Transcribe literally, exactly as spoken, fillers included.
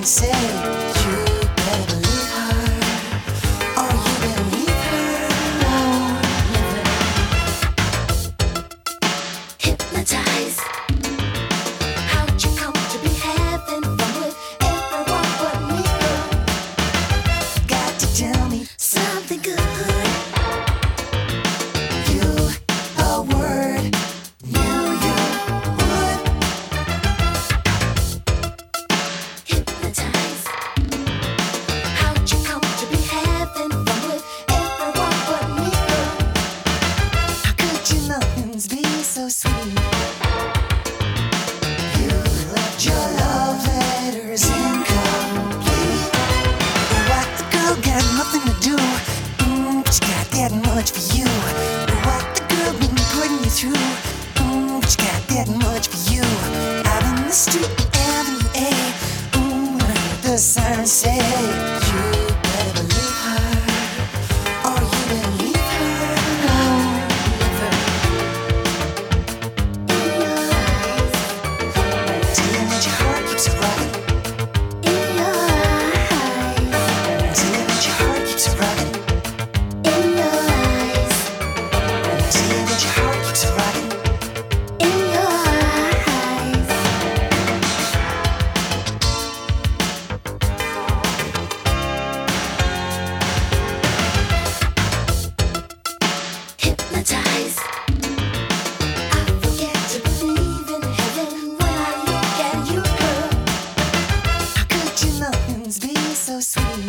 say you better believe her, or you better leave her alone. Hypnotized. How'd you come to be having fun with everyone but me? Got to tell me Something good. you a word, knew you would. Hypnotized. How'd you come to be having fun with everyone but me? How could your nothings be so sweet? You left your love letters incomplete. What, the girl got nothing to do, mm, but you got that much for you. What, the girl been putting you through, mm, but you got that much for you. Out in the street, Avenue A, ooh, when I heard the siren say, you better believe her, or you better leave her alone. In your eyes, Till you let your heart keeps rocking. in your eyes, Till you let your heart keeps rocking. in your eyes, Till you let your heart keeps rocking. in your eyes. Hypnotized. I forget to believe in heaven when I look at you, girl. How could your nothings be so sweet?